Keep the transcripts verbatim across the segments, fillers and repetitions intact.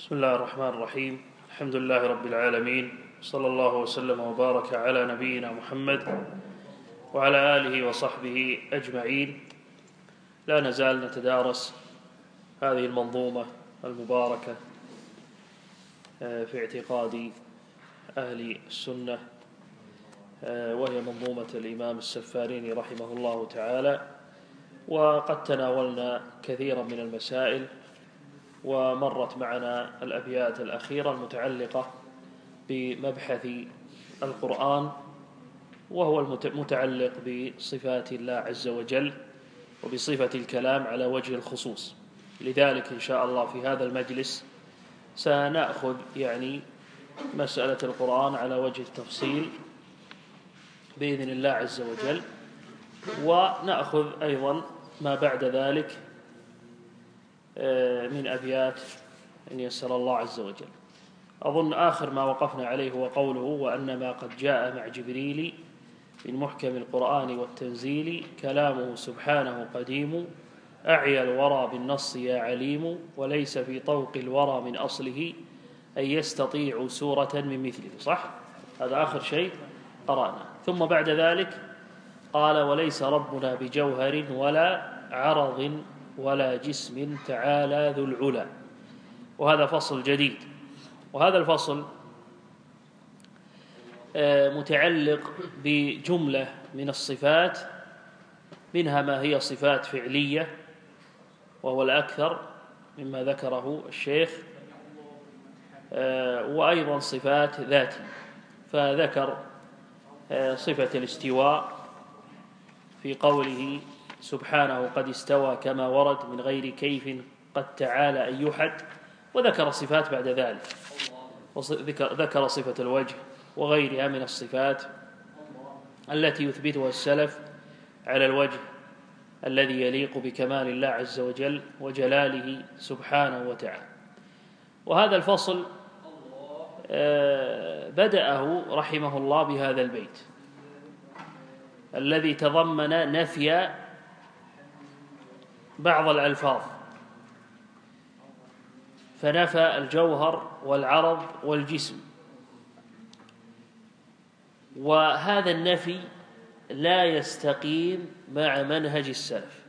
بسم الله الرحمن الرحيم. الحمد لله رب العالمين، صلى الله وسلم وبارك على نبينا محمد وعلى آله وصحبه أجمعين. لا نزال نتدارس هذه المنظومة المباركة في اعتقاد أهل السنة، وهي منظومة الإمام السفاريني رحمه الله تعالى. وقد تناولنا كثيرا من المسائل، ومرت معنا الأبيات الأخيرة المتعلقة بمبحث القرآن، وهو المتعلق بصفات الله عز وجل وبصفة الكلام على وجه الخصوص. لذلك إن شاء الله في هذا المجلس سنأخذ يعني مسألة القرآن على وجه التفصيل بإذن الله عز وجل، ونأخذ أيضا ما بعد ذلك من أبيات إن يسر الله عز وجل. أظن آخر ما وقفنا عليه هو قوله: وأن ما قد جاء مع جبريل من محكم القرآن والتنزيل كلامه سبحانه قديم، أعيا الورى بالنص يا عليم، وليس في طوق الورى من أصله أن يستطيع سورة من مثله. صح؟ هذا آخر شيء قرأنا. ثم بعد ذلك قال: وليس ربنا بجوهر ولا عرض ولا جسم تعالى ذو العلا. وهذا فصل جديد، وهذا الفصل متعلق بجملة من الصفات، منها ما هي صفات فعلية وهو الأكثر مما ذكره الشيخ، وأيضا صفات ذاتية. فذكر صفة الاستواء في قوله سبحانه قد استوى كما ورد من غير كيف قد تعالى أن يحد، وذكر صفات بعد ذلك، ذكر صفة الوجه وغيرها من الصفات التي يثبتها السلف على الوجه الذي يليق بكمال الله عز وجل وجلاله سبحانه وتعالى. وهذا الفصل بدأه رحمه الله بهذا البيت الذي تضمن نفي بعض الألفاظ، فنفى الجوهر والعرض والجسم، وهذا النفي لا يستقيم مع منهج السلف.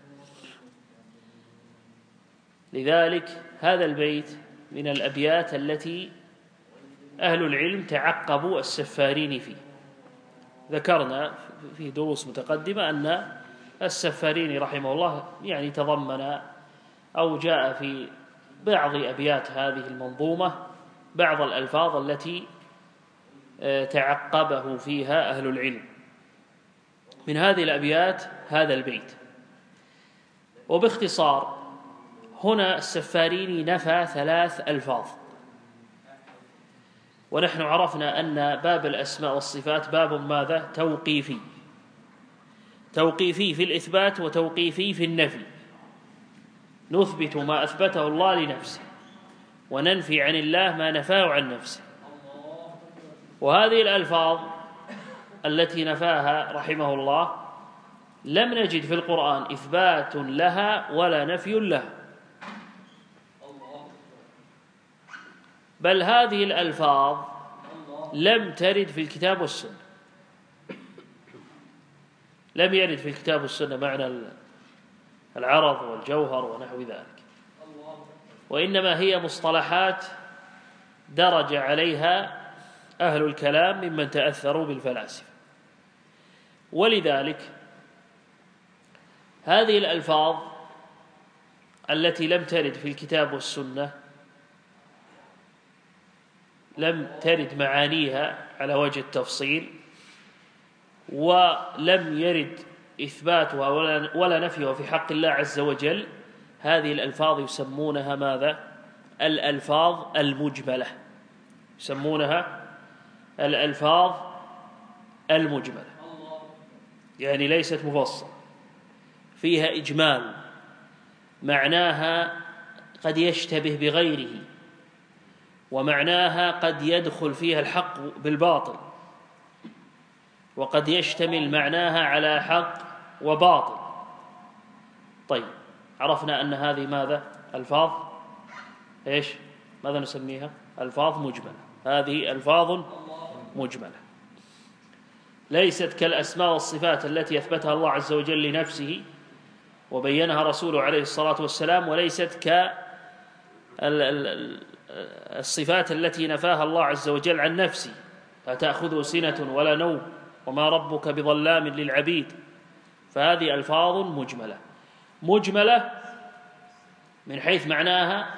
لذلك هذا البيت من الأبيات التي أهل العلم تعقبوا السفاريني فيه. ذكرنا في دروس متقدمة أن السفاريني رحمه الله يعني تضمن أو جاء في بعض أبيات هذه المنظومة بعض الألفاظ التي تعقبه فيها أهل العلم. من هذه الأبيات هذا البيت. وباختصار هنا السفاريني نفى ثلاث ألفاظ، ونحن عرفنا أن باب الأسماء والصفات باب ماذا؟ توقيفي، توقيفي في الإثبات وتوقيفي في النفي. نثبت ما أثبته الله لنفسه وننفي عن الله ما نفاه عن نفسه. وهذه الألفاظ التي نفاها رحمه الله لم نجد في القرآن إثبات لها ولا نفي لها، بل هذه الألفاظ لم ترد في الكتاب والسنة. لم يرد في الكتاب والسنة معنى العرض والجوهر ونحو ذلك، وإنما هي مصطلحات درج عليها أهل الكلام ممن تأثروا بالفلاسفة. ولذلك هذه الألفاظ التي لم ترد في الكتاب والسنة لم ترد معانيها على وجه التفصيل، ولم يرد إثباتها ولا نفيها في حق الله عز وجل. هذه الألفاظ يسمونها ماذا؟ الألفاظ المجملة، يسمونها الألفاظ المجملة، يعني ليست مفصلة، فيها إجمال، معناها قد يشتبه بغيره، ومعناها قد يدخل فيها الحق بالباطل، وقد يشتمل معناها على حق وباطل. طيب، عرفنا أن هذه ماذا؟ ألفاظ إيش؟ ماذا نسميها؟ ألفاظ مجملة. هذه ألفاظ مجملة ليست كالأسماء والصفات التي أثبتها الله عز وجل لنفسه وبينها رسوله عليه الصلاة والسلام، وليست كالصفات التي نفاها الله عز وجل عن نفسه، فتأخذه سنة ولا نوم وما ربك بظلام للعبيد. فهذه ألفاظ مجملة مجملة من حيث معناها،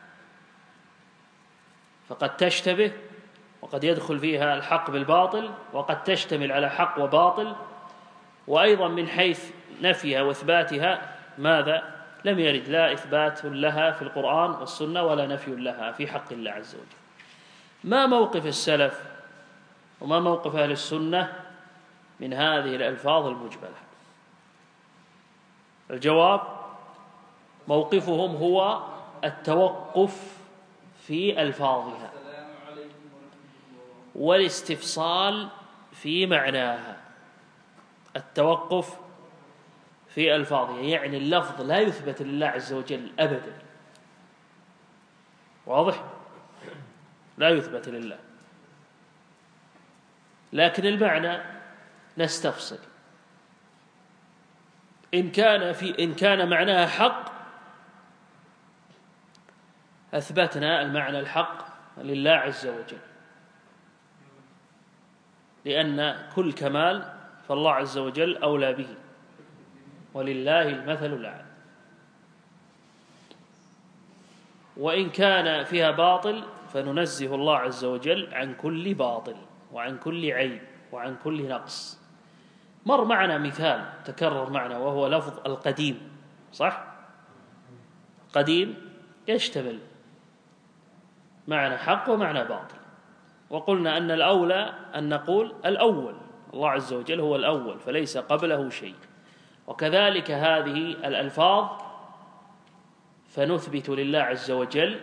فقد تشتبه وقد يدخل فيها الحق بالباطل، وقد تشتمل على حق وباطل. وأيضا من حيث نفيها وإثباتها ماذا؟ لم يرد لا إثبات لها في القرآن والسنة ولا نفي لها في حق الله عز وجل. ما موقف السلف وما موقف أهل السنة من هذه الألفاظ المجملة؟ الجواب: موقفهم هو التوقف في ألفاظها والاستفصال في معناها. التوقف في ألفاظها يعني اللفظ لا يثبت لله عز وجل أبدا، واضح؟ لا يثبت لله، لكن المعنى نستفصل. إن كان في إن كان معناها حق أثبتنا المعنى الحق لله عز وجل، لأن كل كمال فالله عز وجل أولى به ولله المثل الأعلى. وإن كان فيها باطل فننزه الله عز وجل عن كل باطل وعن كل عيب وعن كل نقص. مر معنا مثال تكرر معنا وهو لفظ القديم، صح؟ قديم يشتمل معنى حق ومعنى باطل، وقلنا أن الأولى أن نقول الأول، الله عز وجل هو الأول فليس قبله شيء. وكذلك هذه الألفاظ فنثبت لله عز وجل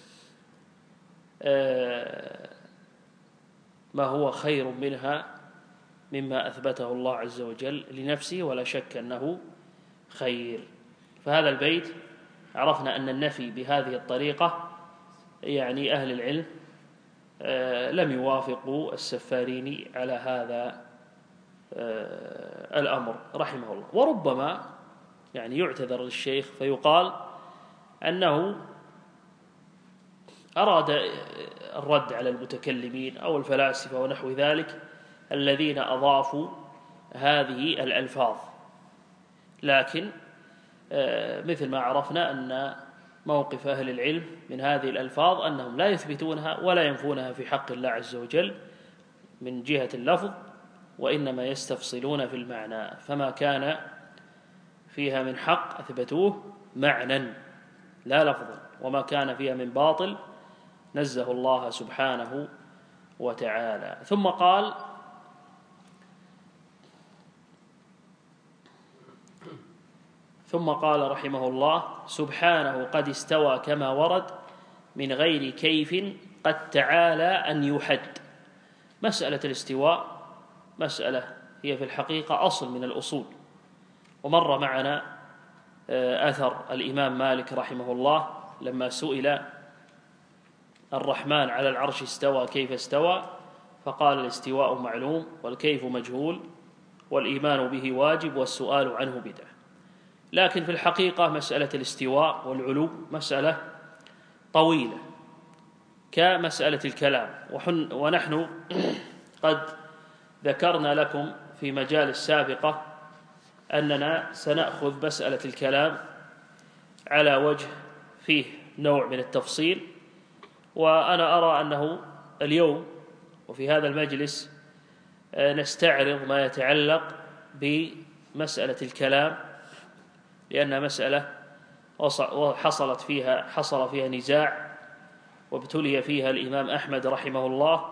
ما هو خير منها مما أثبته الله عز وجل لنفسه، ولا شك أنه خير. فهذا البيت عرفنا أن النفي بهذه الطريقة يعني أهل العلم لم يوافقوا السفاريني على هذا الأمر رحمه الله. وربما يعني يعتذر للشيخ فيقال أنه أراد الرد على المتكلمين أو الفلاسفة ونحو ذلك الذين أضافوا هذه الألفاظ، لكن مثل ما عرفنا أن موقف أهل العلم من هذه الألفاظ أنهم لا يثبتونها ولا ينفونها في حق الله عز وجل من جهة اللفظ، وإنما يستفصلون في المعنى. فما كان فيها من حق أثبتوه معنى لا لفظا، وما كان فيها من باطل نزه الله سبحانه وتعالى. ثم قال: ثم قال رحمه الله: سبحانه قد استوى كما ورد من غير كيف قد تعالى أن يحد. مسألة الاستواء مسألة هي في الحقيقة أصل من الأصول، ومر معنا أثر الإمام مالك رحمه الله لما سئل: الرحمن على العرش استوى كيف استوى؟ فقال: الاستواء معلوم والكيف مجهول والإيمان به واجب والسؤال عنه بدعة. لكن في الحقيقة مسألة الاستواء والعلو مسألة طويلة كمسألة الكلام، ونحن قد ذكرنا لكم في مجالس سابقة أننا سنأخذ مسألة الكلام على وجه فيه نوع من التفصيل، وأنا أرى أنه اليوم وفي هذا المجلس نستعرض ما يتعلق بمسألة الكلام، لأنها مسألة حصلت فيها حصل فيها نزاع وابتلي فيها الإمام أحمد رحمه الله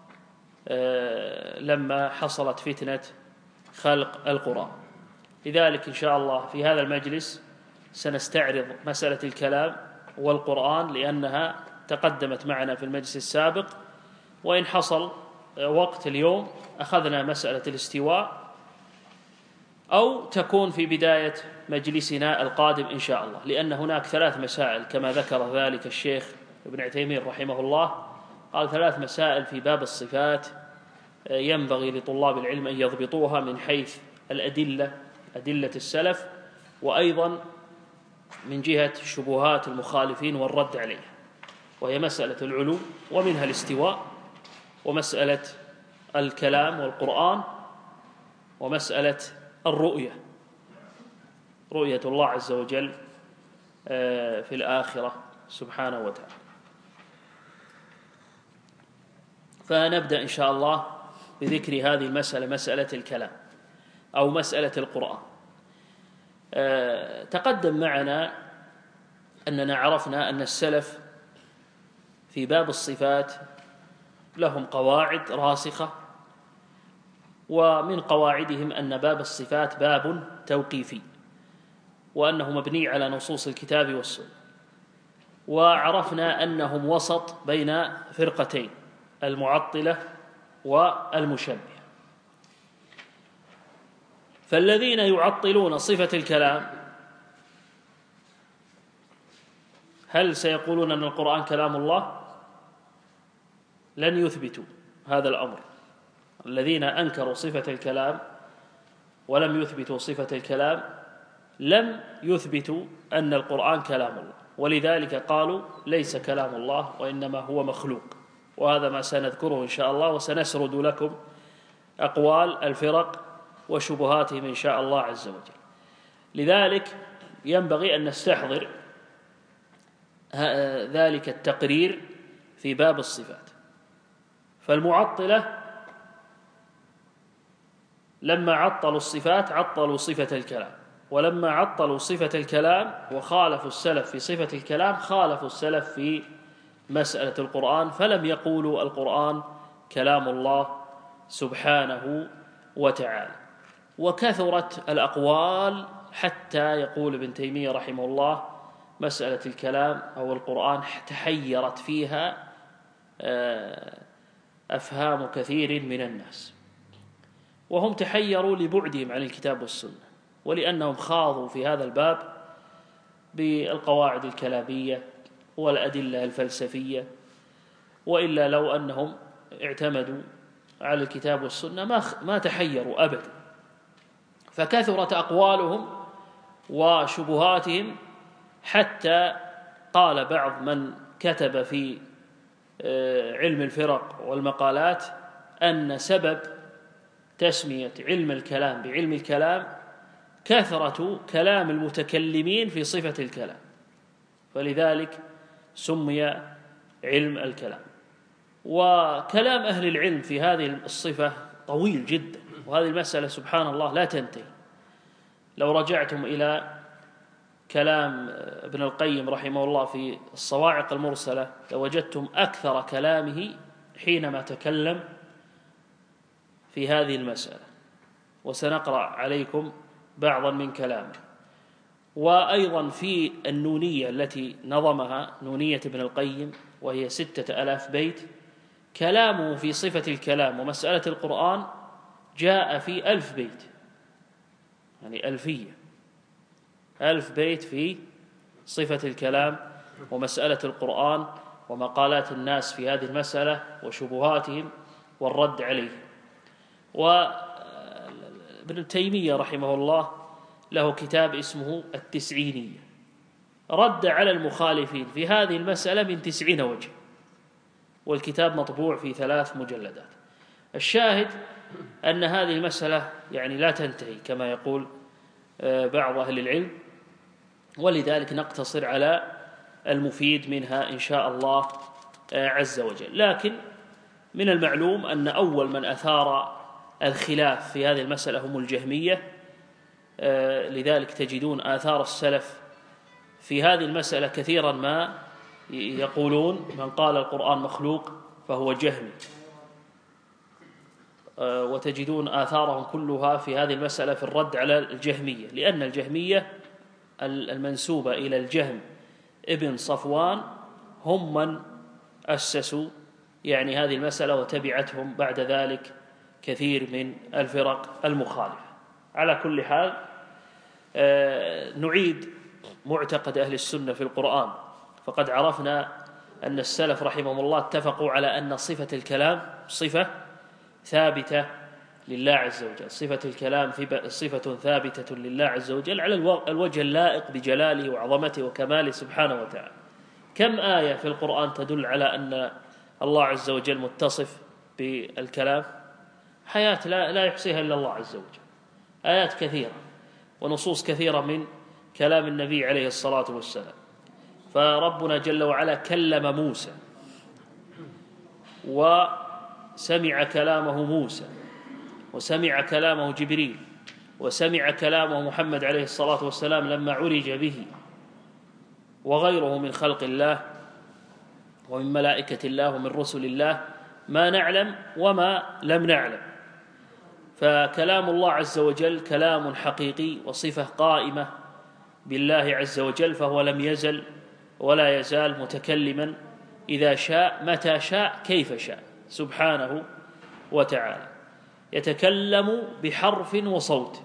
لما حصلت فتنة خلق القرآن. لذلك إن شاء الله في هذا المجلس سنستعرض مسألة الكلام والقرآن، لأنها تقدمت معنا في المجلس السابق، وإن حصل وقت اليوم أخذنا مسألة الاستواء، أو تكون في بداية مجلسنا القادم إن شاء الله، لأن هناك ثلاث مسائل كما ذكر ذلك الشيخ ابن عثيمين رحمه الله قال ثلاث مسائل في باب الصفات ينبغي لطلاب العلم أن يضبطوها من حيث الأدلة أدلة السلف، وأيضا من جهة شبهات المخالفين والرد عليها، وهي مسألة العلو ومنها الاستواء، ومسألة الكلام والقرآن، ومسألة الرؤية، رؤية الله عز وجل في الآخرة سبحانه وتعالى. فنبدأ إن شاء الله بذكر هذه المسألة، مسألة الكلام أو مسألة القرآن. تقدم معنا أننا عرفنا أن السلف في باب الصفات لهم قواعد راسخة، ومن قواعدهم أن باب الصفات باب توقيفي، وأنه مبني على نصوص الكتاب والسنة. وعرفنا أنهم وسط بين فرقتين، المعطلة والمشبهة. فالذين يعطلون صفة الكلام هل سيقولون أن القرآن كلام الله؟ لن يثبتوا هذا الأمر. الذين أنكروا صفة الكلام ولم يثبتوا صفة الكلام لم يثبتوا أن القرآن كلام الله، ولذلك قالوا ليس كلام الله وإنما هو مخلوق. وهذا ما سنذكره إن شاء الله، وسنسرد لكم أقوال الفرق وشبهاتهم إن شاء الله عز وجل. لذلك ينبغي أن نستحضر ذلك التقرير في باب الصفات. فالمعطلة لما عطلوا الصفات عطلوا صفة الكلام، ولما عطلوا صفة الكلام وخالفوا السلف في صفة الكلام خالفوا السلف في مسألة القرآن، فلم يقولوا القرآن كلام الله سبحانه وتعالى. وكثرت الأقوال حتى يقول ابن تيمية رحمه الله مسألة الكلام أو القرآن تحيرت فيها أفهام كثير من الناس، وهم تحيروا لبعدهم عن الكتاب والسنة، ولأنهم خاضوا في هذا الباب بالقواعد الكلامية والأدلة الفلسفية، وإلا لو أنهم اعتمدوا على الكتاب والسنة ما ما تحيروا أبدا. فكثرت أقوالهم وشبهاتهم حتى قال بعض من كتب في علم الفرق والمقالات أن سبب تسمية علم الكلام بعلم الكلام كثرة كلام المتكلمين في صفة الكلام، فلذلك سمي علم الكلام. وكلام أهل العلم في هذه الصفة طويل جدا، وهذه المسألة سبحان الله لا تنتهي. لو رجعتم إلى كلام ابن القيم رحمه الله في الصواعق المرسلة لوجدتم أكثر كلامه حينما تكلم في هذه المسألة، وسنقرأ عليكم بعضا من كلامه. وأيضا في النونية التي نظمها نونية ابن القيم وهي ستة ألاف بيت، كلامه في صفة الكلام ومسألة القرآن جاء في ألف بيت، يعني ألفية، ألف بيت في صفة الكلام ومسألة القرآن ومقالات الناس في هذه المسألة وشبهاتهم والرد عليه. وابن تيمية رحمه الله له كتاب اسمه التسعينية، رد على المخالفين في هذه المسألة من تسعين وجه، والكتاب مطبوع في ثلاث مجلدات. الشاهد أن هذه المسألة يعني لا تنتهي كما يقول بعض أهل العلم، ولذلك نقتصر على المفيد منها إن شاء الله عز وجل. لكن من المعلوم أن أول من أثار الخلاف في هذه المسألة هم الجهمية، لذلك تجدون آثار السلف في هذه المسألة كثيرا ما يقولون من قال القرآن مخلوق فهو جهمي، وتجدون آثارهم كلها في هذه المسألة في الرد على الجهمية، لأن الجهمية المنسوبة إلى الجهم ابن صفوان هم من أسسوا يعني هذه المسألة، وتبعتهم بعد ذلك كثير من الفرق المخالفة. على كل حال نعيد معتقد أهل السنة في القرآن، فقد عرفنا أن السلف رحمهم الله اتفقوا على أن صفة الكلام صفة ثابتة لله عز وجل، صفة الكلام صفة ثابتة لله عز وجل على الوجه اللائق بجلاله وعظمته وكماله سبحانه وتعالى. كم آية في القرآن تدل على أن الله عز وجل متصف بالكلام؟ حياة لا, لا يحصيها إلا الله عز وجل، آيات كثيرة ونصوص كثيرة من كلام النبي عليه الصلاة والسلام. فربنا جل وعلا كلم موسى وسمع كلامه موسى، وسمع كلامه جبريل، وسمع كلامه محمد عليه الصلاة والسلام لما عرج به، وغيره من خلق الله ومن ملائكة الله ومن رسل الله، ما نعلم وما لم نعلم. فكلام الله عز وجل كلام حقيقي وصفة قائمة بالله عز وجل، فهو لم يزل ولا يزال متكلما إذا شاء متى شاء كيف شاء سبحانه وتعالى. يتكلم بحرف وصوت،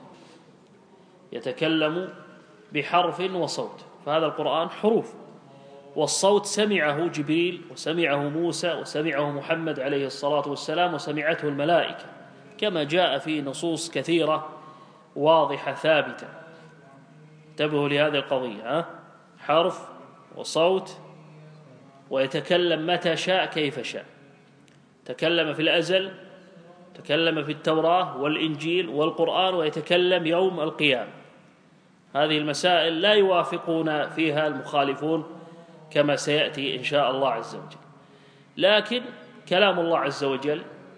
يتكلم بحرف وصوت، فهذا القرآن حروف، والصوت سمعه جبريل وسمعه موسى وسمعه محمد عليه الصلاة والسلام وسمعته الملائكة، كما جاء في نصوص كثيرة واضحة ثابتة. انتبهوا لهذه القضية، ها؟ حرف وصوت، ويتكلم متى شاء كيف شاء. تكلم في الأزل، تكلم في التوراة والإنجيل والقرآن، ويتكلم يوم القيامة. هذه المسائل لا يوافقون فيها المخالفون كما سيأتي إن شاء الله عز وجل. لكن كلام الله عز وجل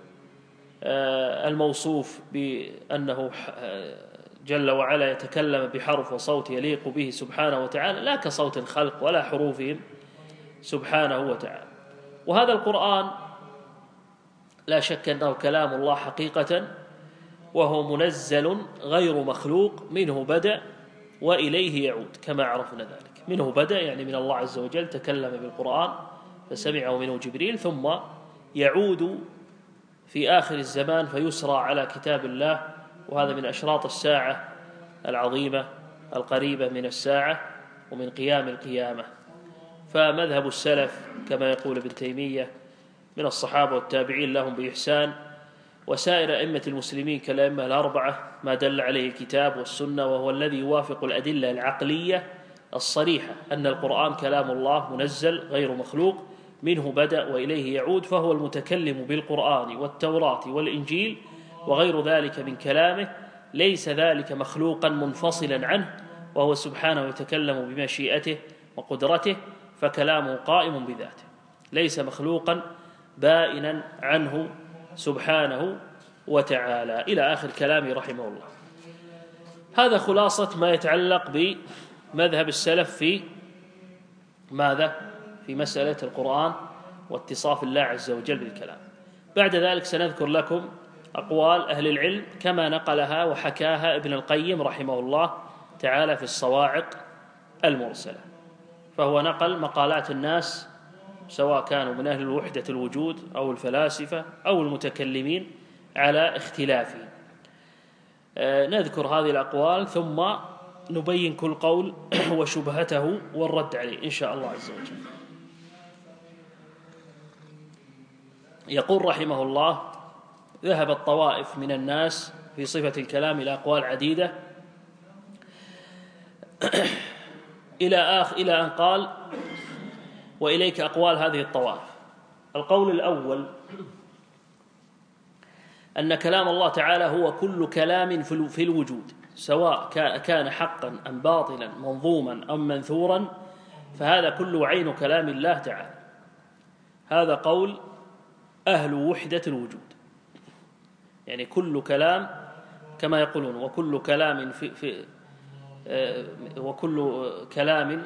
الموصوف بأنه جل وعلا يتكلم بحرف وصوت يليق به سبحانه وتعالى، لا كصوت الخلق ولا حروفهم سبحانه وتعالى. وهذا القرآن لا شك أنه كلام الله حقيقة، وهو منزل غير مخلوق، منه بدأ وإليه يعود كما عرفنا ذلك. منه بدأ يعني من الله عز وجل تكلم بالقرآن فسمعه منه جبريل، ثم يعود في آخر الزمان فيسرى على كتاب الله، وهذا من أشراط الساعة العظيمة القريبة من الساعة ومن قيام القيامة. فمذهب السلف كما يقول ابن تيمية من الصحابة والتابعين لهم بإحسان وسائر أئمة المسلمين كالأئمة الأربعة ما دل عليه الكتاب والسنة، وهو الذي يوافق الأدلة العقلية الصريحة أن القرآن كلام الله منزل غير مخلوق، منه بدأ وإليه يعود، فهو المتكلم بالقرآن والتوراة والإنجيل وغير ذلك من كلامه، ليس ذلك مخلوقا منفصلا عنه، وهو سبحانه يتكلم بمشيئته وقدرته، فكلامه قائم بذاته، ليس مخلوقا بائنا عنه سبحانه وتعالى، إلى آخر كلامه رحمه الله. هذا خلاصة ما يتعلق بمذهب السلف في ماذا؟ في مسألة القرآن واتصاف الله عز وجل بالكلام. بعد ذلك سنذكر لكم أقوال أهل العلم كما نقلها وحكاها ابن القيم رحمه الله تعالى في الصواعق المرسلة، فهو نقل مقالات الناس سواء كانوا من أهل الوحدة الوجود أو الفلاسفة أو المتكلمين على اختلافهم. نذكر هذه الأقوال ثم نبين كل قول وشبهته والرد عليه إن شاء الله عز وجل. يقول رحمه الله: ذهب الطوائف من الناس في صفة الكلام إلى أقوال عديدة إلى آخر إلى أن قال: وإليك أقوال هذه الطوائف. القول الأول أن كلام الله تعالى هو كل كلام في الوجود، سواء كان حقا أم باطلا، منظوما أم منثورا، فهذا كله عين كلام الله تعالى. هذا قول أهل وحدة الوجود، يعني كل كلام كما يقولون وكل كلام في, في وكل كلام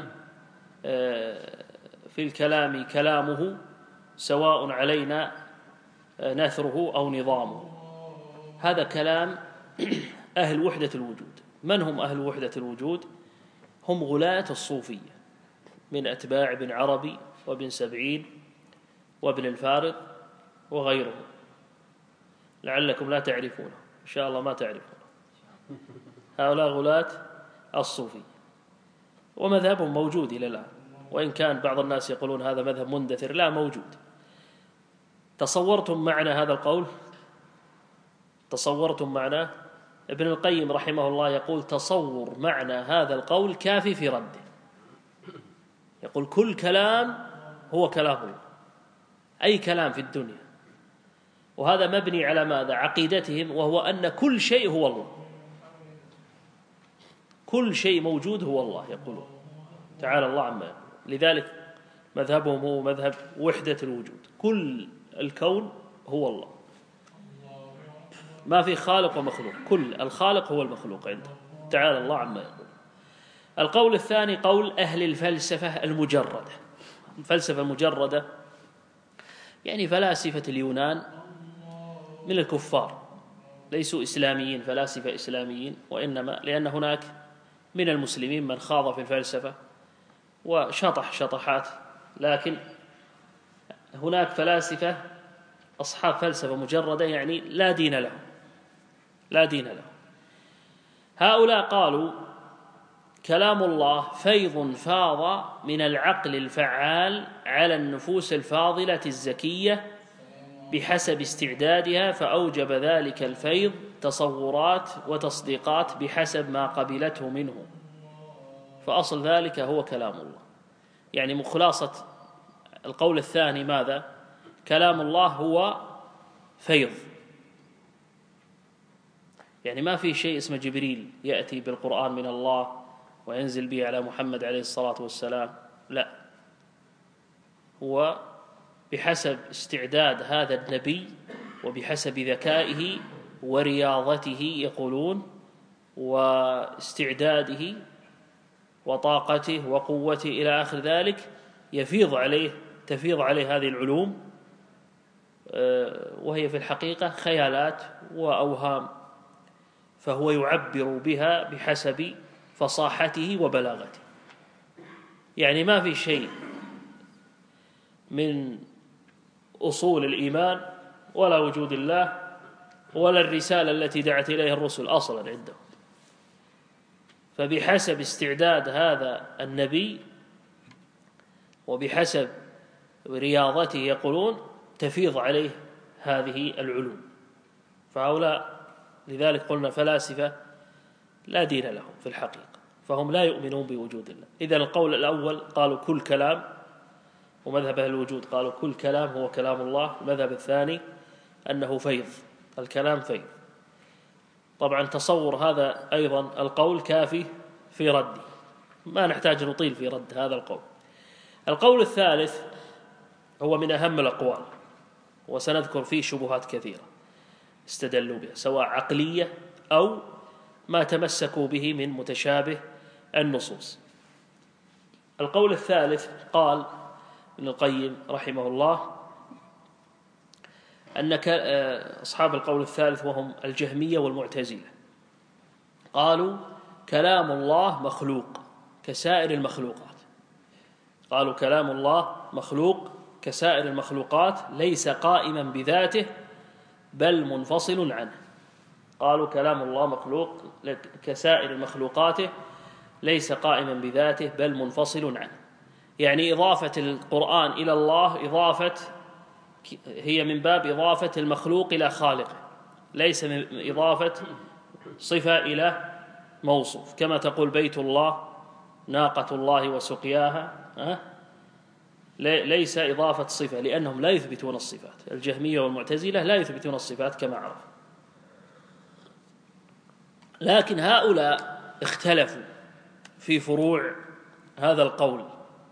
في الكلام كلامه سواء علينا نثره أو نظامه. هذا كلام أهل وحدة الوجود. من هم أهل وحدة الوجود؟ هم غلاة الصوفية من أتباع ابن عربي وابن سبعين وابن الفارض وغيرهم، لعلكم لا تعرفونه، إن شاء الله ما تعرفونه. هؤلاء غلاة الصوفية ومذهبهم موجود إلى الآن، وإن كان بعض الناس يقولون هذا مذهب مندثر، لا، موجود. تصورتم معنى هذا القول؟ تصورتم معناه؟ ابن القيم رحمه الله يقول تصور معنى هذا القول كافي في رده. يقول كل كلام هو كلام الله، أي كلام في الدنيا، وهذا مبني على ماذا؟ عقيدتهم، وهو أن كل شيء هو الله، كل شيء موجود هو الله، يقولون تعالى الله عما يقول. لذلك مذهبهم هو مذهب وحدة الوجود، كل الكون هو الله، ما في خالق ومخلوق، كل الخالق هو المخلوق عنده، تعالى الله عما يقول. القول الثاني قول أهل الفلسفة المجردة. الفلسفة المجردة يعني فلاسفة اليونان من الكفار، ليسوا إسلاميين، فلاسفة إسلاميين، وإنما لأن هناك من المسلمين من خاض في الفلسفة وشطح شطحات، لكن هناك فلاسفة أصحاب فلسفة مجردة يعني لا دين لهم، لا دين لهم. هؤلاء قالوا كلام الله فيض فاض من العقل الفعال على النفوس الفاضلة الزكية بحسب استعدادها، فأوجب ذلك الفيض تصورات وتصديقات بحسب ما قبلته منه، فأصل ذلك هو كلام الله. يعني مخلاصة القول الثاني ماذا؟ كلام الله هو فيض، يعني ما في شيء اسمه جبريل يأتي بالقرآن من الله وينزل به على محمد عليه الصلاة والسلام، لا، هو بحسب استعداد هذا النبي وبحسب ذكائه ورياضته يقولون، واستعداده وطاقته وقوته إلى آخر ذلك، يفيض عليه تفيض عليه هذه العلوم، وهي في الحقيقة خيالات وأوهام، فهو يعبر بها بحسب فصاحته وبلاغته. يعني ما في شيء من أصول الإيمان ولا وجود الله ولا الرسالة التي دعت إليها الرسل أصلا عندهم، فبحسب استعداد هذا النبي وبحسب رياضته يقولون تفيض عليه هذه العلوم. فهؤلاء لذلك قلنا فلاسفة لا دين لهم في الحقيقة، فهم لا يؤمنون بوجود الله. إذن القول الأول قالوا كل كلام، ومذهب أهل الوجود قالوا كل كلام هو كلام الله. المذهب الثاني أنه فيض، الكلام فيض. طبعا تصور هذا أيضا القول كافي في رده، ما نحتاج نطيل في رد هذا القول. القول الثالث هو من أهم الأقوال، وسنذكر فيه شبهات كثيرة استدلوا بها، سواء عقلية أو ما تمسكوا به من متشابه النصوص. القول الثالث قال ابن القيم رحمه الله أن أصحاب القول الثالث وهم الجهمية والمعتزلة قالوا كلام الله مخلوق كسائر المخلوقات، قالوا كلام الله مخلوق كسائر المخلوقات ليس قائما بذاته بل منفصل عنه. قالوا كلام الله مخلوق كسائر المخلوقات ليس قائما بذاته بل منفصل عنه. يعني إضافة القرآن إلى الله إضافة هي من باب إضافة المخلوق إلى خالقه، ليس من إضافة صفة إلى موصوف، كما تقول بيت الله، ناقة الله وسقياها، ليس إضافة صفة، لأنهم لا يثبتون الصفات. الجهمية والمعتزلة لا يثبتون الصفات كما عرف. لكن هؤلاء اختلفوا في فروع هذا القول،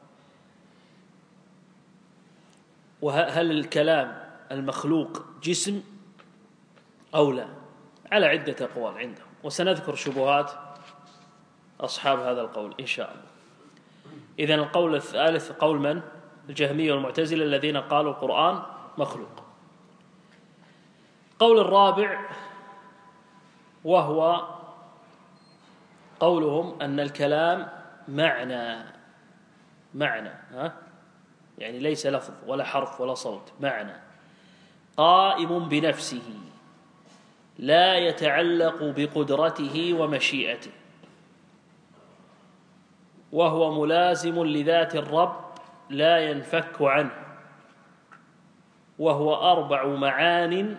وهل الكلام المخلوق جسم أو لا، على عدة أقوال عندهم، وسنذكر شبهات أصحاب هذا القول إن شاء الله. إذن القول الثالث قول من؟ الجهمية والمعتزلة الذين قالوا القرآن مخلوق. قول الرابع وهو قولهم أن الكلام معنى معنى ها؟ يعني ليس لفظ ولا حرف ولا صوت، معنى قائم بنفسه لا يتعلق بقدرته ومشيئته. وهو ملازم لذات الرب لا ينفك عنه، وهو أربع معان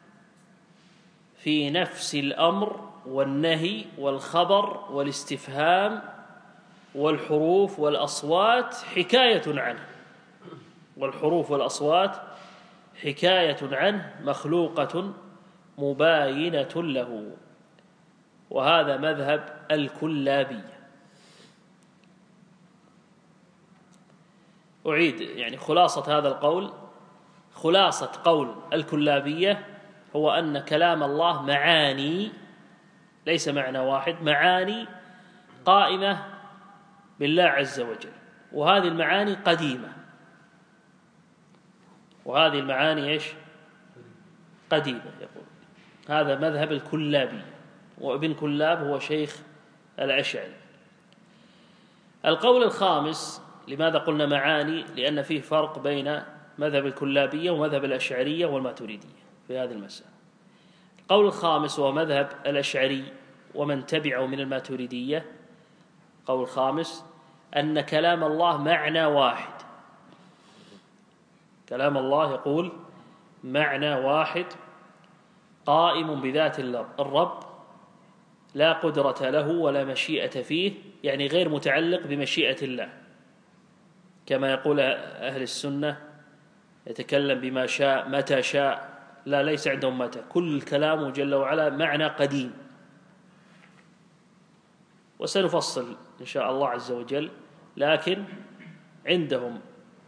في نفس الأمر والنهي والخبر والاستفهام والحروف والأصوات حكاية عنه، والحروف والأصوات حكاية عنه مخلوقة مباينة له. وهذا مذهب الكلابية. أعيد يعني خلاصة هذا القول، خلاصة قول الكلابية هو أن كلام الله معاني، ليس معنى واحد، معاني قائمة بالله عز وجل، وهذه المعاني قديمة، وهذه المعاني إيش؟ قديمة. يقول هذا مذهب الكلابي، وابن كلاب هو شيخ الأشعري. القول الخامس، لماذا قلنا معاني؟ لأن فيه فرق بين مذهب الكلابية ومذهب الأشعرية والماتريدية في هذه المسألة. القول الخامس هو مذهب الأشعري ومن تبعه من الماتريدية. القول الخامس أن كلام الله معنى واحد، كلام الله يقول معنى واحد قائم بذات الرب لا قدرة له ولا مشيئة فيه، يعني غير متعلق بمشيئة الله، كما يقول أهل السنة يتكلم بما شاء متى شاء، لا، ليس عندهم متى، كل كلامه جل وعلا معنى قديم. وسنفصل إن شاء الله عز وجل، لكن عندهم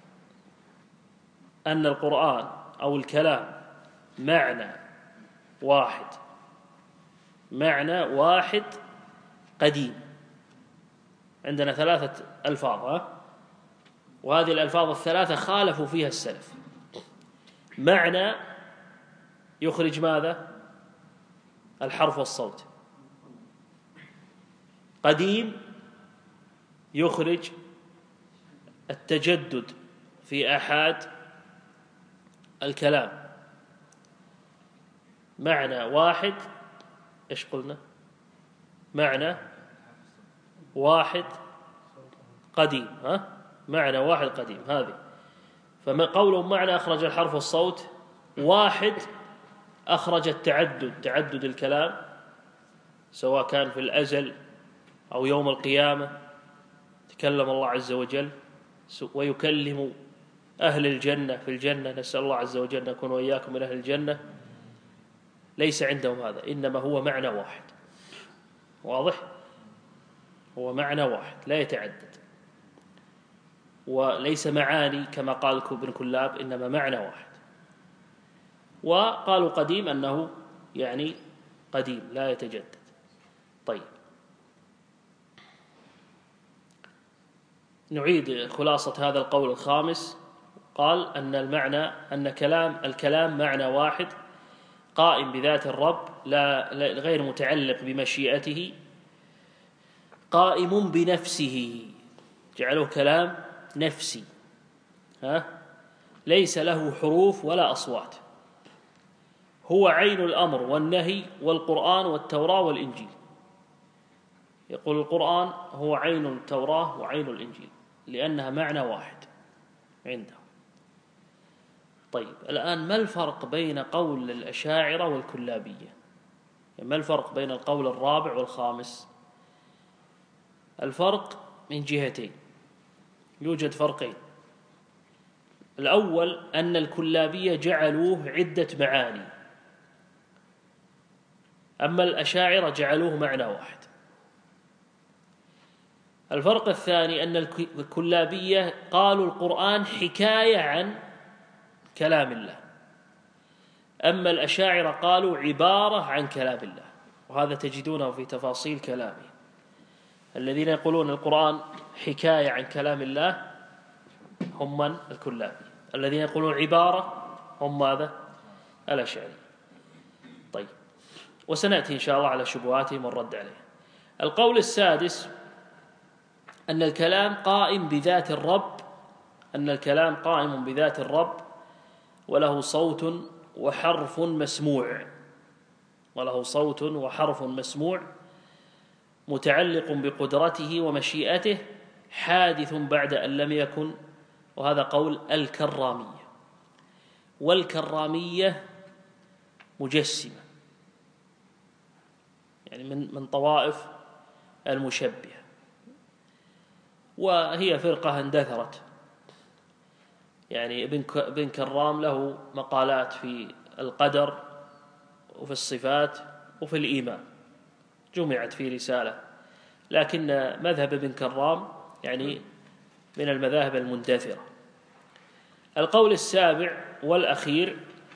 أن القرآن أو الكلام معنى واحد، معنى واحد قديم. عندنا ثلاثة ألفاظ، وهذه الألفاظ الثلاثة خالفوا فيها السلف. معنى يخرج ماذا؟ الحرف والصوت. قديم يخرج التجدد في آحاد الكلام. معنى واحد، إيش قلنا؟ معنى واحد قديم، ها؟ معنى واحد قديم هذه. فما قوله معنى أخرج الحرف والصوت، واحد أخرج التعدد، تعدد الكلام، سواء كان في الأزل أو يوم القيامة تكلم الله عز وجل ويكلم أهل الجنة في الجنة، نسأل الله عز وجل أن نكون وإياكم من أهل الجنة. ليس عندهم هذا، إنما هو معنى واحد. واضح؟ هو معنى واحد لا يتعدد، وليس معاني كما قال ابن كلاب، إنما معنى واحد. وقالوا قديم أنه يعني قديم لا يتجدد. طيب، نعيد خلاصة هذا القول الخامس. قال أن المعنى أن كلام الكلام معنى واحد قائم بذات الرب، لا غير متعلق بمشيئته، قائم بنفسه، جعله كلام نفسي، ها؟ ليس له حروف ولا أصوات، هو عين الأمر والنهي والقرآن والتوراة والإنجيل. يقول القرآن هو عين التوراة وعين الإنجيل لأنها معنى واحد عنده. طيب، الآن ما الفرق بين قول الأشاعرة والكلابية؟ يعني ما الفرق بين القول الرابع والخامس؟ الفرق من جهتين، يوجد فرقين. الأول أن الكلابية جعلوه عدة معاني، أما الأشاعرة جعلوه معنى واحد. الفرق الثاني أن الكلابية قالوا القرآن حكاية عن كلام الله، أما الأشاعرة قالوا عبارة عن كلام الله، وهذا تجدونه في تفاصيل كلامه. الذين يقولون القرآن حكاية عن كلام الله هم من؟ الكلابي. الذين يقولون عبارة هم ماذا؟ الأشاعرة. طيب، وسنأتي إن شاء الله على شبهاتهم والرد عليها. القول السادس أن الكلام قائم بذات الرب، أن الكلام قائم بذات الرب وله صوت وحرف مسموع، وله صوت وحرف مسموع متعلق بقدرته ومشيئته حادث بعد أن لم يكن، وهذا قول الكرامية. والكرامية مجسمة، يعني من من طوائف المشبهة، وهي فرقة اندثرت. يعني ابن كرام له مقالات في القدر وفي الصفات وفي الإيمان، جمعت في رسالة، لكن مذهب ابن كرام يعني من المذاهب المندثرة. القول السابع والأخير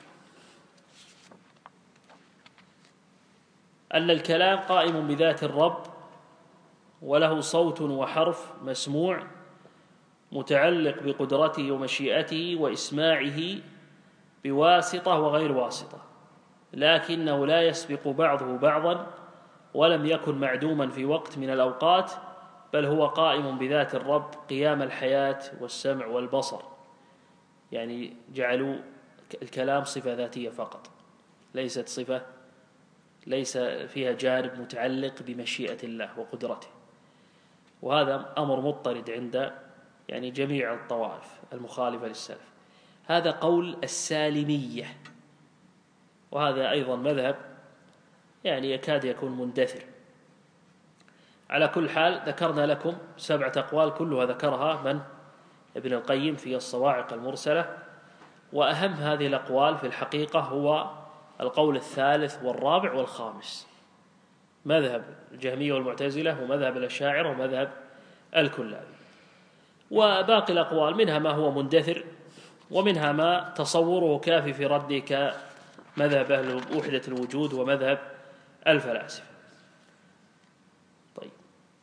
أن الكلام قائم بذات الرب، وله صوت وحرف مسموع متعلق بقدرته ومشيئته وإسماعه بواسطة وغير واسطة، لكنه لا يسبق بعضه بعضا، ولم يكن معدوما في وقت من الأوقات، بل هو قائم بذات الرب قيام الحياة والسمع والبصر. يعني جعلوا الكلام صفة ذاتية فقط، ليست صفة ليس فيها جانب متعلق بمشيئة الله وقدرته، وهذا أمر مضطرد عند يعني جميع الطوائف المخالفة للسلف. هذا قول السالمية، وهذا أيضا مذهب يعني يكاد يكون مندثر. على كل حال ذكرنا لكم سبعة أقوال كلها ذكرها من؟ ابن القيم في الصواعق المرسلة، وأهم هذه الأقوال في الحقيقة هو القول الثالث والرابع والخامس، مذهب الجهمية والمعتزلة ومذهب الأشاعرة ومذهب الكلابي. وباقي الأقوال منها ما هو مندثر، ومنها ما تصوره كافي في رده كمذهب أهل وحدة الوجود ومذهب الفلاسفة. طيب،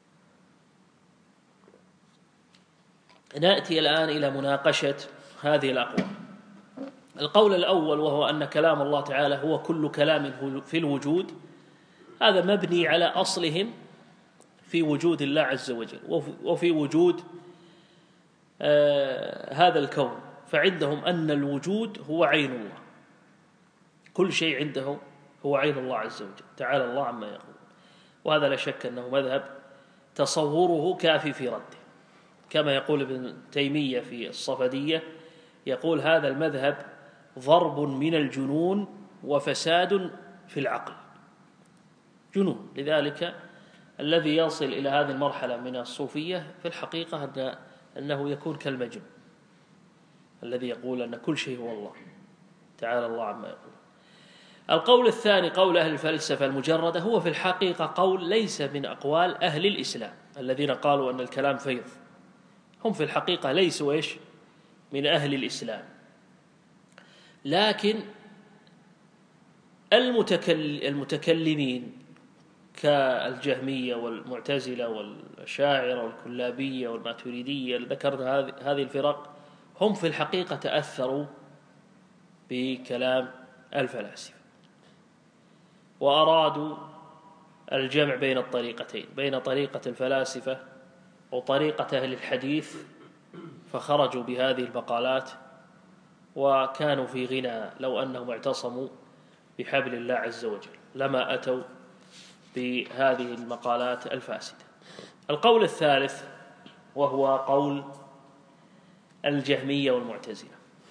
نأتي الآن إلى مناقشة هذه الأقوال. القول الأول وهو أن كلام الله تعالى هو كل كلام في الوجود، هذا مبني على أصلهم في وجود الله عز وجل وفي وجود آه هذا الكون. فعندهم أن الوجود هو عين الله، كل شيء عنده هو عين الله عز وجل، تعالى الله عما يقول. وهذا لا شك أنه مذهب تصوره كافي في رده، كما يقول ابن تيمية في الصفدية، يقول هذا المذهب ضرب من الجنون وفساد في العقل، جنون. لذلك الذي يصل إلى هذه المرحلة من الصوفية في الحقيقة أنه يكون كالمجنون الذي يقول أن كل شيء هو الله، تعالى الله عما يقول. القول الثاني قول أهل الفلسفة المجردة، هو في الحقيقة قول ليس من أقوال أهل الإسلام الذين قالوا أن الكلام فيض، هم في الحقيقة ليسوا إيش من أهل الإسلام، لكن المتكلمين كالجهمية والمعتزلة والأشاعرة والكلابية والماتريدية، ذكرنا هذه الفرق، هم في الحقيقة تأثروا بكلام الفلاسفة وأرادوا الجمع بين الطريقتين، بين طريقة الفلاسفة وطريقة أهل الحديث، فخرجوا بهذه المقالات وكانوا في غنى لو أنهم اعتصموا بحبل الله عز وجل، لما أتوا بهذه المقالات الفاسدة. القول الثالث وهو قول الجهمية والمعتزلة،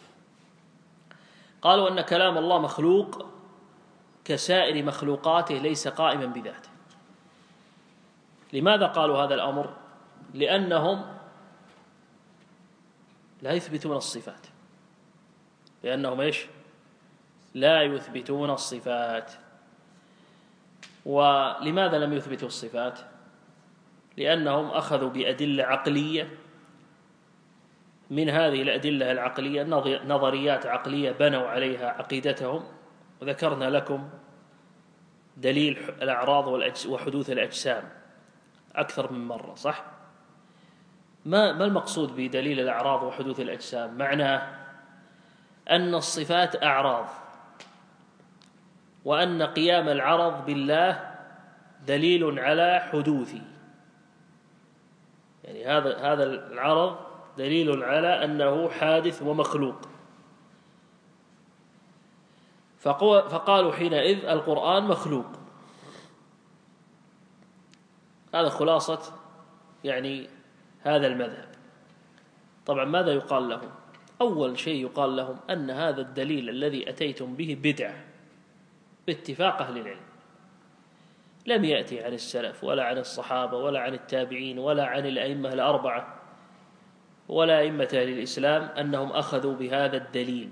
قالوا أن كلام الله مخلوق كسائر مخلوقاته ليس قائما بذاته. لماذا قالوا هذا الأمر؟ لأنهم لا يثبتون الصفات، لأنهم إيش؟ لا يثبتون الصفات. ولماذا لم يثبتوا الصفات؟ لأنهم أخذوا بأدلة عقلية، من هذه الأدلة العقلية نظريات عقلية بنوا عليها عقيدتهم، وذكرنا لكم دليل الأعراض وحدوث الأجسام أكثر من مرة، صح؟ ما ما المقصود بدليل الأعراض وحدوث الأجسام؟ معناه أن الصفات أعراض، وأن قيام العرض بالله دليل على حدوثه، يعني هذا هذا العرض دليل على أنه حادث ومخلوق. فقالوا حينئذ القرآن مخلوق. هذا خلاصة يعني هذا المذهب. طبعا ماذا يقال لهم؟ أول شيء يقال لهم أن هذا الدليل الذي أتيتم به بدعة باتفاق أهل العلم، لم يأتي عن السلف ولا عن الصحابة ولا عن التابعين ولا عن الأئمة الأربعة ولا أئمة أهل الإسلام أنهم أخذوا بهذا الدليل.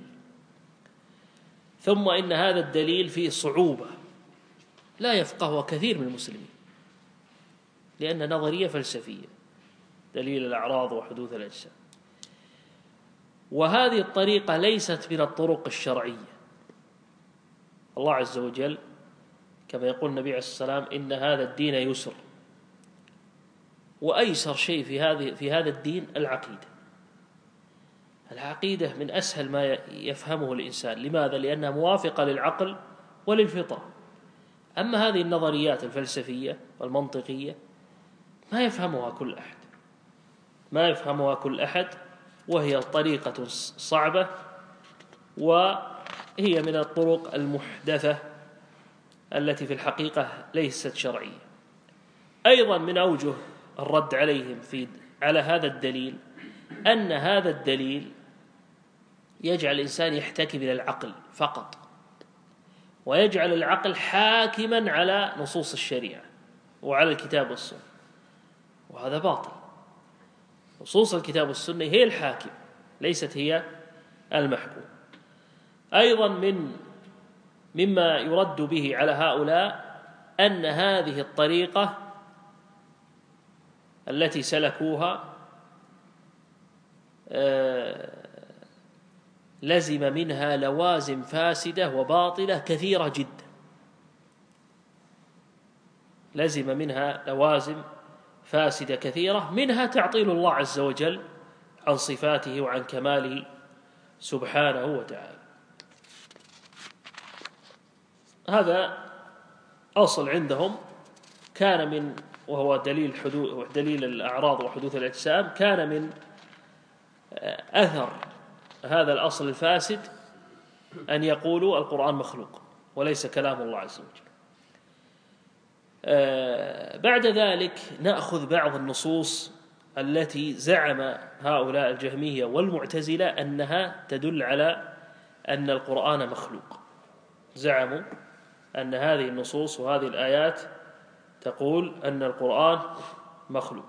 ثم إن هذا الدليل فيه صعوبة لا يفقهها كثير من المسلمين، لأن نظرية فلسفية، دليل الأعراض وحدوث الأجسام، وهذه الطريقة ليست من الطرق الشرعية. الله عز وجل كما يقول النبي عليه الصلاة والسلام: إن هذا الدين يسر، وأيسر شيء في هذه في هذا الدين العقيدة. العقيدة من أسهل ما يفهمه الإنسان. لماذا؟ لأنها موافقة للعقل وللفطرة. أما هذه النظريات الفلسفية والمنطقية ما يفهمها كل أحد، ما يفهمها كل أحد، وهي طريقة صعبة، وهي من الطرق المحدثة التي في الحقيقة ليست شرعية. أيضا من أوجه الرد عليهم في على هذا الدليل أن هذا الدليل يجعل الإنسان يحتكم إلى العقل فقط، ويجعل العقل حاكما على نصوص الشريعة وعلى الكتاب والسنة، وهذا باطل. نصوص الكتاب والسنة هي الحاكم، ليست هي المحكوم. أيضا من مما يرد به على هؤلاء أن هذه الطريقة التي سلكوها لزم منها لوازم فاسدة وباطلة كثيرة جدا، لزم منها لوازم فاسدة كثيرة، منها تعطيل الله عز وجل عن صفاته وعن كماله سبحانه وتعالى. هذا أصل عندهم كان من، وهو دليل حدوث دليل الأعراض وحدوث الأجسام، كان من أثر هذا الأصل الفاسد أن يقولوا القرآن مخلوق وليس كلام الله عز وجل. بعد ذلك نأخذ بعض النصوص التي زعم هؤلاء الجهمية والمعتزلة أنها تدل على أن القرآن مخلوق. زعموا أن هذه النصوص وهذه الآيات تقول أن القرآن مخلوق.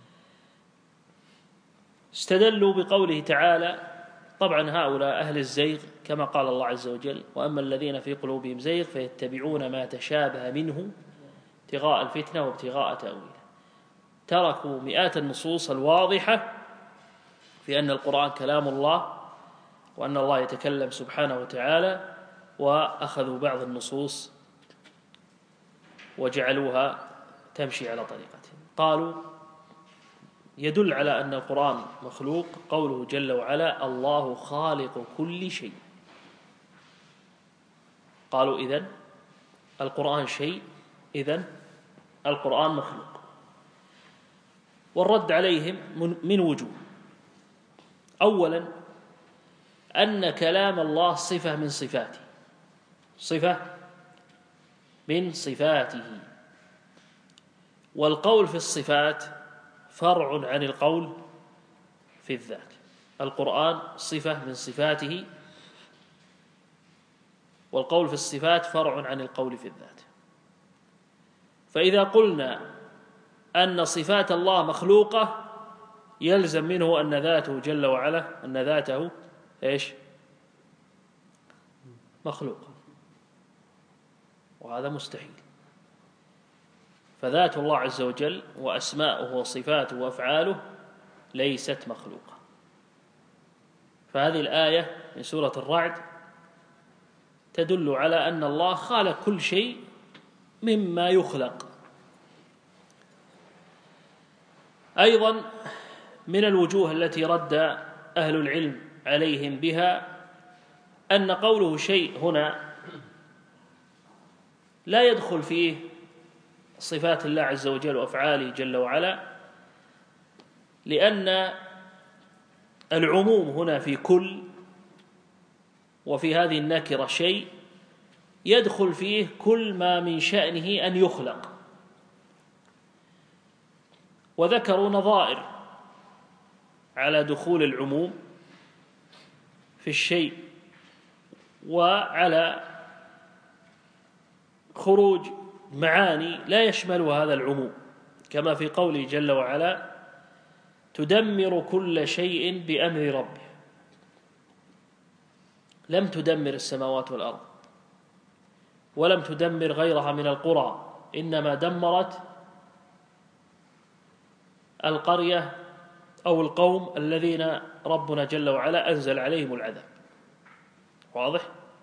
استدلوا بقوله تعالى، طبعا هؤلاء أهل الزيغ كما قال الله عز وجل: وأما الذين في قلوبهم زيغ فيتبعون ما تشابه منه ابتغاء الفتنة وابتغاء تأويله. تركوا مئات النصوص الواضحة في أن القرآن كلام الله وأن الله يتكلم سبحانه وتعالى، وأخذوا بعض النصوص وجعلوها تمشي على طريقتهم. قالوا يدل على أن القرآن مخلوق قوله جل وعلا: الله خالق كل شيء. قالوا إذن القرآن شيء، إذن القرآن مخلوق. والرد عليهم من وجوه: أولا أن كلام الله صفة من صفاته، صفة من صفاته، والقول في الصفات فرع عن القول في الذات. القرآن صفة من صفاته، والقول في الصفات فرع عن القول في الذات. فإذا قلنا أن صفات الله مخلوقة يلزم منه أن ذاته جل وعلا أن ذاته إيش؟ مخلوقة، وهذا مستحيل. فذات الله عز وجل وأسماؤه وصفاته وأفعاله ليست مخلوقة. فهذه الآية من سورة الرعد تدل على أن الله خالق كل شيء مما يخلق. أيضا من الوجوه التي رد أهل العلم عليهم بها أن قوله شيء هنا لا يدخل فيه صفات الله عز وجل وأفعاله جل وعلا، لأن العموم هنا في كل، وفي هذه النكرة شيء يدخل فيه كل ما من شأنه أن يخلق. وذكروا نظائر على دخول العموم في الشيء وعلى خروج معاني لا يشملها هذا العموم، كما في قوله جل وعلا: تدمر كل شيء بأمر ربه. لم تدمر السماوات والأرض ولم تدمر غيرها من القرى، إنما دمرت القرية أو القوم الذين ربنا جل وعلا أنزل عليهم العذاب. واضح؟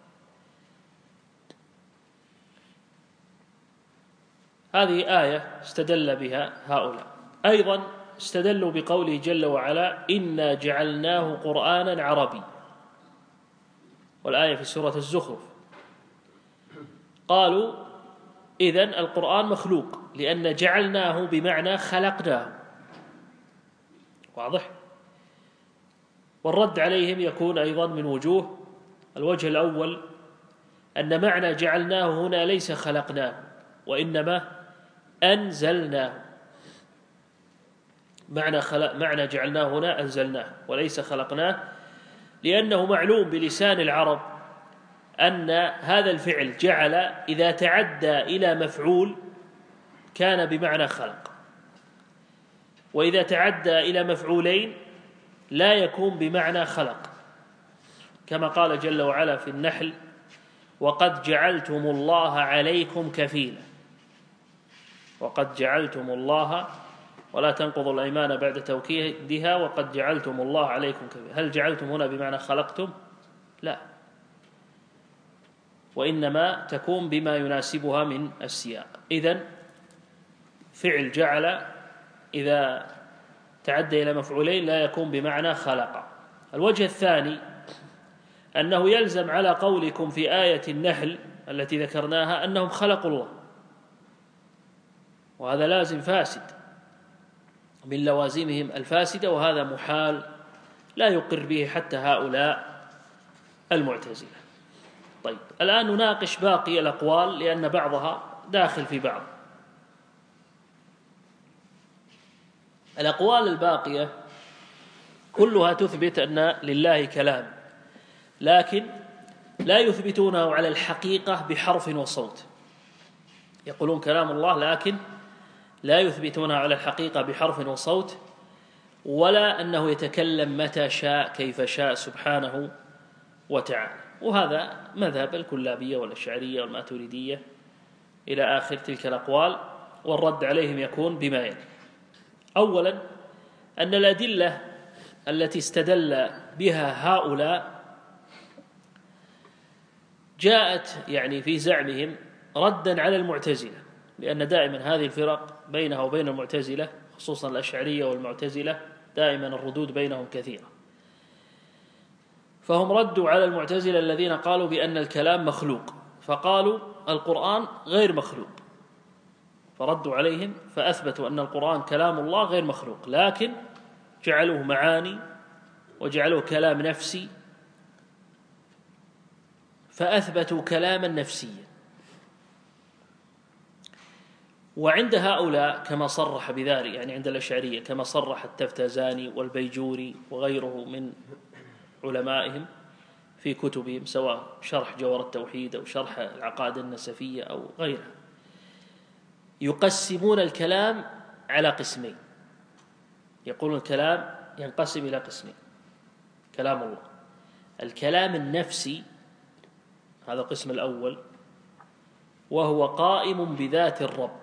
هذه آية استدل بها هؤلاء. أيضا استدلوا بقوله جل وعلا: إنا جعلناه قرآنا عربي، والآية في سورة الزخرف. قالوا إذن القرآن مخلوق، لأن جعلناه بمعنى خلقناه. واضح؟ والرد عليهم يكون أيضا من وجوه. الوجه الأول أن معنى جعلناه هنا ليس خلقناه، وإنما أنزلناه. معنى خلق معنى جعلناه هنا أنزلناه وليس خلقناه، لأنه معلوم بلسان العرب أن هذا الفعل جعل إذا تعدى إلى مفعول كان بمعنى خلق، وإذا تعدى إلى مفعولين لا يكون بمعنى خلق، كما قال جل وعلا في النحل: وقد جعلتم الله عليكم كفيلا. وقد جعلتم الله، ولا تنقضوا الأيمان بعد توكيدها، وقد جعلتم الله عليكم كفيلا. هل جعلتم هنا بمعنى خلقتم؟ لا، وإنما تكون بما يناسبها من السياق. إذن فعل جعل إذا تعدى إلى مفعولين لا يكون بمعنى خلق. الوجه الثاني أنه يلزم على قولكم في آية النحل التي ذكرناها أنهم خلقوا الله، وهذا لازم فاسد من لوازمهم الفاسدة، وهذا محال لا يقر به حتى هؤلاء المعتزلة. طيب، الآن نناقش باقي الأقوال لأن بعضها داخل في بعض. الأقوال الباقية كلها تثبت أن لله كلام، لكن لا يثبتونه على الحقيقة بحرف وصوت. يقولون كلام الله لكن لا يثبتونه على الحقيقة بحرف وصوت، ولا أنه يتكلم متى شاء كيف شاء سبحانه وتعالى. وهذا مذهب الكلابية والأشعرية والماتريدية إلى آخر تلك الأقوال، والرد عليهم يكون بما يلي. أولا، أن الأدلة التي استدل بها هؤلاء جاءت يعني في زعمهم ردا على المعتزلة، لأن دائما هذه الفرق بينها وبين المعتزلة، خصوصا الأشعرية والمعتزلة، دائما الردود بينهم كثيرة. فهم ردوا على المعتزلة الذين قالوا بأن الكلام مخلوق، فقالوا القرآن غير مخلوق، فردوا عليهم فأثبتوا أن القرآن كلام الله غير مخلوق، لكن جعلوه معاني وجعلوه كلام نفسي، فأثبتوا كلاما نفسيا. وعند هؤلاء كما صرح بذلك، يعني عند الأشعرية كما صرح التفتزاني والبيجوري وغيره من علمائهم في كتبهم، سواء شرح جوهر التوحيد أو شرح العقائد النسفية أو غيرها، يقسمون الكلام على قسمين. يقولون الكلام ينقسم إلى قسمين: كلام الله الكلام النفسي، هذا القسم الأول، وهو قائم بذات الرب،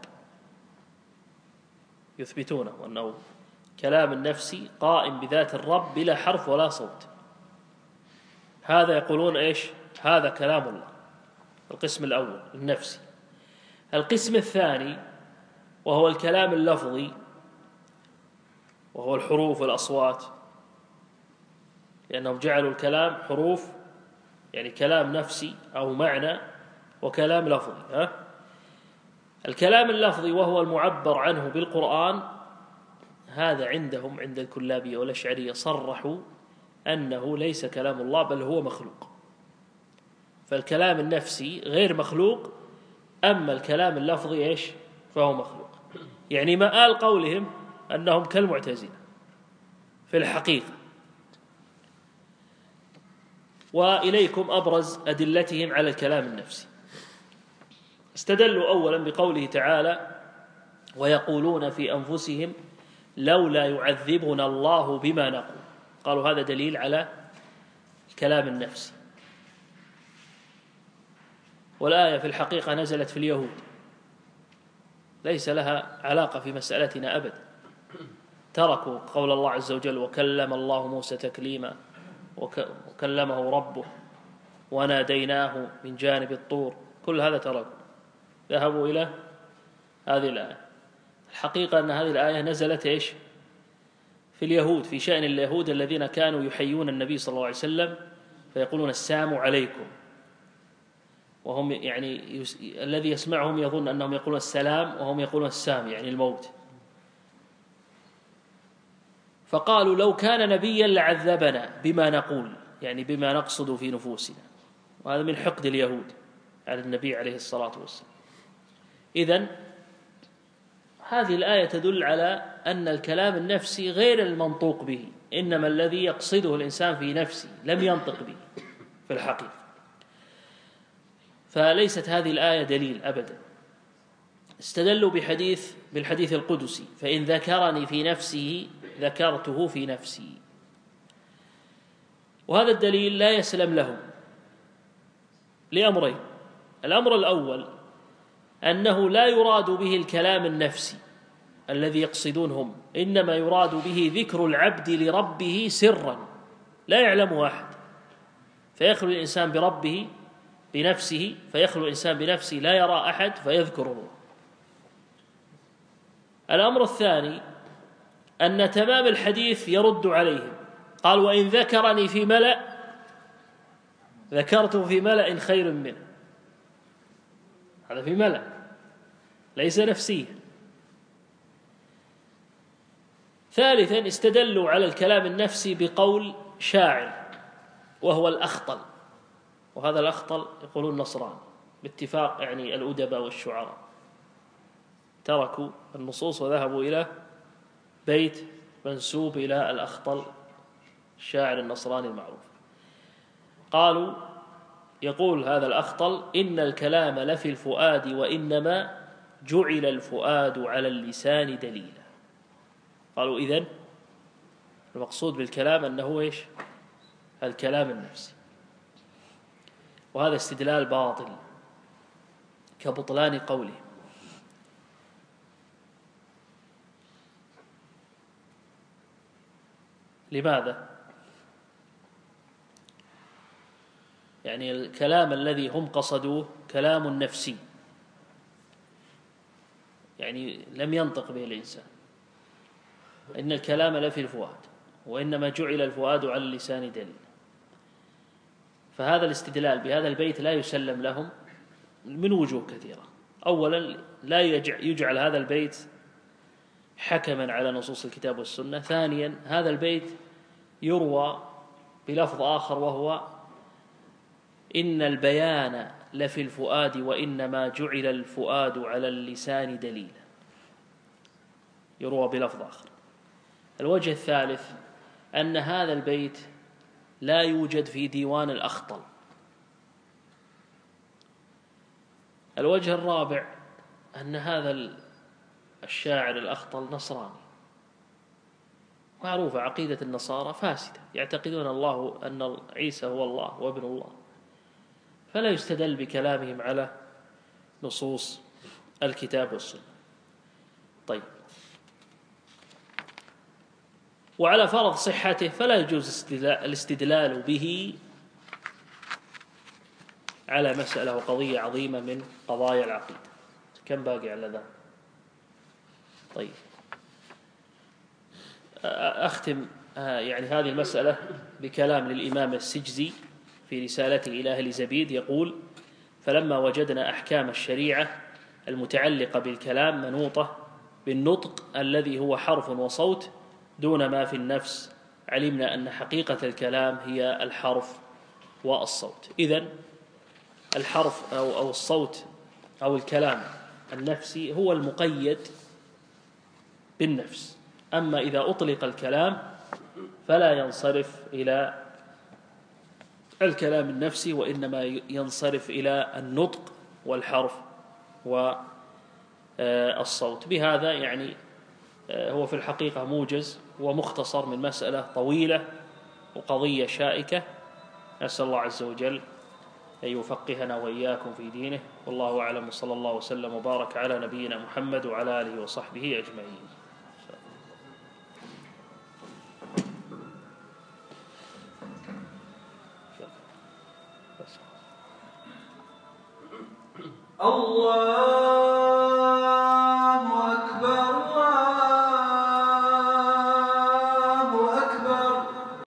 يثبتونه أنه كلام النفسي قائم بذات الرب بلا حرف ولا صوت. هذا يقولون إيش؟ هذا كلام الله، القسم الأول النفسي. القسم الثاني وهو الكلام اللفظي، وهو الحروف والأصوات، لأنهم جعلوا الكلام حروف، يعني كلام نفسي أو معنى وكلام لفظي. ها؟ الكلام اللفظي وهو المعبر عنه بالقرآن، هذا عندهم عند الكلابية والأشعرية صرحوا أنه ليس كلام الله بل هو مخلوق. فالكلام النفسي غير مخلوق، أما الكلام اللفظي إيش؟ فهو مخلوق. يعني مآل قولهم أنهم كالمعتزلة، في الحقيقة. وإليكم أبرز أدلتهم على الكلام النفسي. استدلوا أولا بقوله تعالى: ويقولون في أنفسهم لولا يعذبنا الله بما نقول. قالوا هذا دليل على الكلام النفسي. والآية في الحقيقة نزلت في اليهود، ليس لها علاقة في مسألتنا أبدا. تركوا قول الله عز وجل: وكلم الله موسى تكليما، وكلمه ربه وناديناه من جانب الطور. كل هذا تركوا، ذهبوا إلى هذه الآية. الحقيقة أن هذه الآية نزلت إيش؟ في اليهود، في شأن اليهود الذين كانوا يحيون النبي صلى الله عليه وسلم فيقولون السلام عليكم، وهم يعني يس... الذي يسمعهم يظن أنهم يقولون السلام وهم يقولون السام، يعني الموت. فقالوا لو كان نبيا لعذبنا بما نقول، يعني بما نقصد في نفوسنا. وهذا من حقد اليهود على النبي عليه الصلاة والسلام. إذن هذه الآية تدل على أن الكلام النفسي غير المنطوق به، إنما الذي يقصده الإنسان في نفسه لم ينطق به في الحقيقة. فليست هذه الآية دليل أبدا. استدلوا بحديث بالحديث القدسي: فإن ذكرني في نفسه ذكرته في نفسي. وهذا الدليل لا يسلم لهم لأمرين. الأمر الأول أنه لا يراد به الكلام النفسي الذي يقصدون هم، إنما يراد به ذكر العبد لربه سرا لا يعلمه أحد، فيخلو الإنسان بربه بنفسه، فيخلو الإنسان بنفسه لا يرى أحد فيذكر الله. الأمر الثاني أن تمام الحديث يرد عليهم. قال: وإن ذكرني في ملأ ذكرته في ملأ خير منه. هذا في ملأ ليس نفسيا. ثالثا استدلوا على الكلام النفسي بقول شاعر وهو الأخطل، وهذا الأخطل يقولون نصراني باتفاق يعني الأدباء والشعراء. تركوا النصوص وذهبوا إلى بيت منسوب إلى الأخطل الشاعر النصراني المعروف. قالوا يقول هذا الأخطل: إن الكلام لفي الفؤاد وإنما جعل الفؤاد على اللسان دليلا. قالوا إذن المقصود بالكلام أنه إيش؟ الكلام النفسي. وهذا استدلال باطل كبطلان قوله. لماذا؟ يعني الكلام الذي هم قصدوه كلام نفسي، يعني لم ينطق به الإنسان. إن الكلام لفي الفؤاد وإنما جعل الفؤاد على اللسان دليل. فهذا الاستدلال بهذا البيت لا يسلم لهم من وجوه كثيرة. أولا لا يجعل هذا البيت حكما على نصوص الكتاب والسنة. ثانيا هذا البيت يروى بلفظ آخر وهو: إن البيان لفي الفؤاد وإنما جعل الفؤاد على اللسان دليلا، يروى بلفظ آخر. الوجه الثالث أن هذا البيت لا يوجد في ديوان الأخطل. الوجه الرابع أن هذا الشاعر الأخطل نصراني، معروفة عقيدة النصارى فاسدة، يعتقدون الله أن عيسى هو الله وابن الله، فلا يستدل بكلامهم على نصوص الكتاب والسنة. طيب، وعلى فرض صحته فلا يجوز الاستدلال به على مسألة وقضية عظيمة من قضايا العقيدة. كم باقي على ذا؟ طيب، أختم يعني هذه المسألة بكلام للإمام السجزي في رسالته إلى أهل زبيد، يقول: فلما وجدنا أحكام الشريعة المتعلقة بالكلام منوطة بالنطق الذي هو حرف وصوت دون ما في النفس، علمنا أن حقيقة الكلام هي الحرف والصوت. إذن الحرف أو أو الصوت أو الكلام النفسي هو المقيد بالنفس. أما إذا أطلق الكلام فلا ينصرف إلى الكلام النفسي، وإنما ينصرف إلى النطق والحرف والصوت. بهذا يعني هو في الحقيقة موجز ومختصر من مسألة طويلة وقضية شائكة. نسأل الله عز وجل أن يفقهنا وإياكم في دينه، والله أعلم، وصلى الله وسلم وبارك على نبينا محمد وعلى آله وصحبه أجمعين. الله